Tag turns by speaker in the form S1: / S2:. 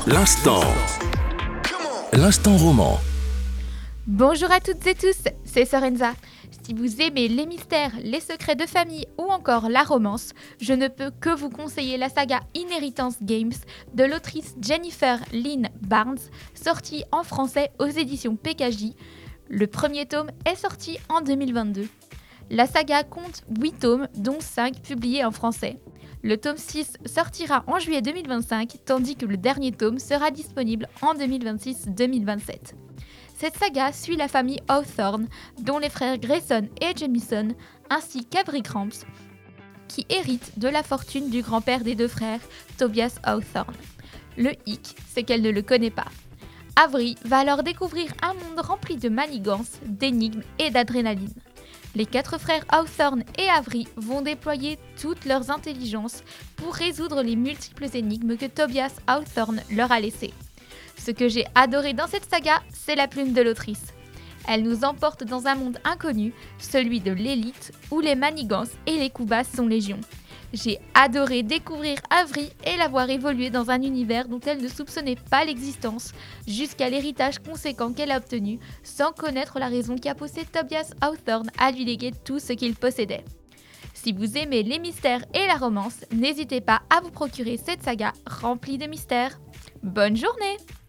S1: L'instant. L'instant roman.
S2: Bonjour à toutes et tous, c'est Sorenza. Si vous aimez les mystères, les secrets de famille ou encore la romance, je ne peux que vous conseiller la saga Inheritance Games de l'autrice Jennifer Lynn Barnes, sortie en français aux éditions PKJ. Le premier tome est sorti en 2022. La saga compte 8 tomes, dont 5 publiés en français. Le tome 6 sortira en juillet 2025, tandis que le dernier tome sera disponible en 2026-2027. Cette saga suit la famille Hawthorne, dont les frères Grayson et Jamison, ainsi qu'Avery Cramps, qui héritent de la fortune du grand-père des deux frères, Tobias Hawthorne. Le hic, c'est qu'elle ne le connaît pas. Avery va alors découvrir un monde rempli de manigances, d'énigmes et d'adrénaline. Les 4 frères Hawthorne et Avery vont déployer toutes leurs intelligences pour résoudre les multiples énigmes que Tobias Hawthorne leur a laissées. Ce que j'ai adoré dans cette saga, c'est la plume de l'autrice. Elle nous emporte dans un monde inconnu, celui de l'élite, où les manigances et les coups bas sont légion. J'ai adoré découvrir Avery et la voir évoluer dans un univers dont elle ne soupçonnait pas l'existence, jusqu'à l'héritage conséquent qu'elle a obtenu, sans connaître la raison qui a poussé Tobias Hawthorne à lui léguer tout ce qu'il possédait. Si vous aimez les mystères et la romance, n'hésitez pas à vous procurer cette saga remplie de mystères. Bonne journée!